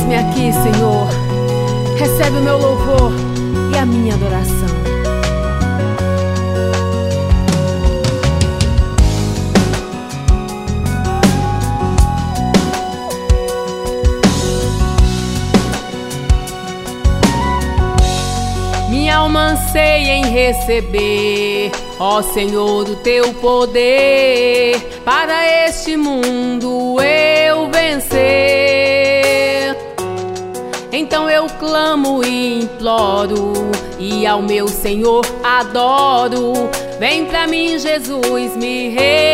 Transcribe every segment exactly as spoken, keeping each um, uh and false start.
Eis-me aqui, Senhor. Recebe o meu louvor e a minha adoração. Minha alma anseia em receber, ó Senhor, o teu poder, para este mundo eu vencer. Então eu clamo e imploro, e ao meu Senhor adoro. Vem pra mim, Jesus, me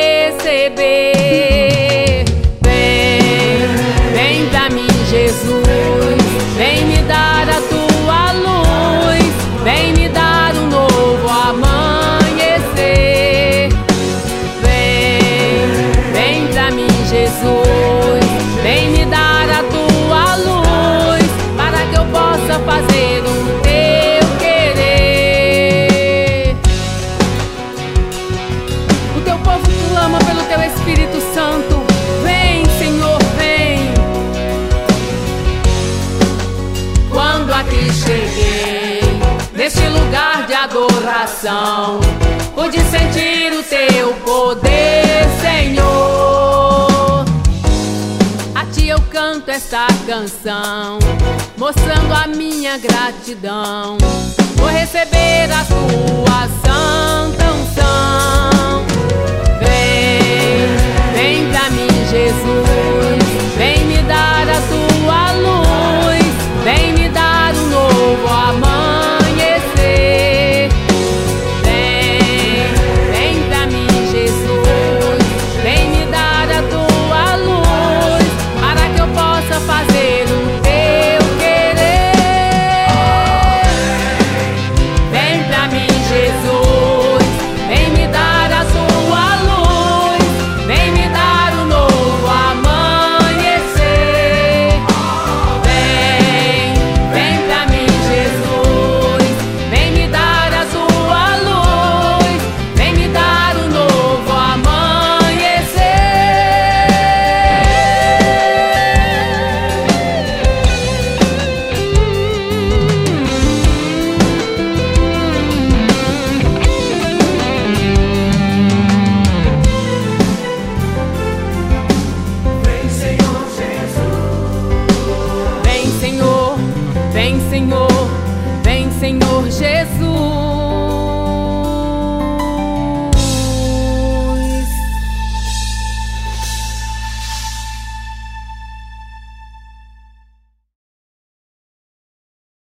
receber. Vem, vem pra mim, Jesus, vem me dar a tua luz. Vem me dar um novo amanhecer. Vem, vem pra mim, Jesus, vem me dar a tua luz, para que eu possa fazer o teu querer. O teu povo clama pelo teu Espírito Santo. Vem, Senhor, vem. Quando aqui cheguei, neste lugar de adoração, pude sentir o teu poder, Senhor. A ti eu canto esta canção, mostrando a minha gratidão por receber a tua santa unção.